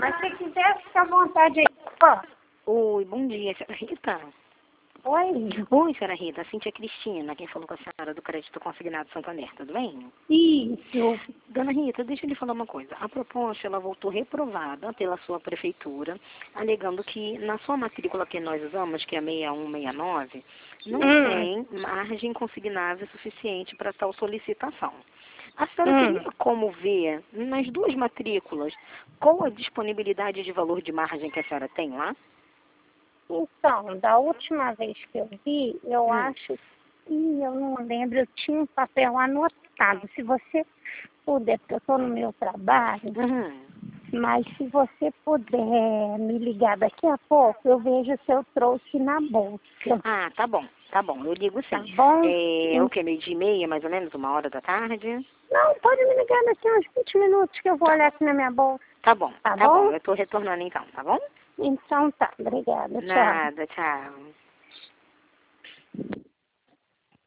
mas se quiser, fica à vontade aí. Ó. Oi, bom dia, senhora Rita. Oi. Oi, senhora Rita, Cíntia Cristina, quem falou com a senhora do Crédito Consignado Santander, tudo bem? Isso. Dona Rita, deixa eu lhe falar uma coisa. A proposta, ela voltou reprovada pela sua prefeitura, alegando que na sua matrícula que nós usamos, que é 6169, não tem margem consignável suficiente para tal solicitação. A senhora teria como ver, nas duas matrículas, qual a disponibilidade de valor de margem que a senhora tem lá? Então, da última vez que eu vi, eu acho que, eu não lembro, eu tinha um papel anotado. Se você puder, porque eu estou no meu trabalho, mas se você puder me ligar daqui a pouco, eu vejo se eu trouxe na bolsa. Ah, tá bom, eu ligo sim. Tá bom? É o que, 12h30, mais ou menos, 1h da tarde? Não, pode me ligar daqui uns 20 minutos que eu vou olhar aqui na minha bolsa. Tá bom, Tá bom? eu tô retornando então, tá bom? Então tá, obrigada, tchau. Nada, tchau.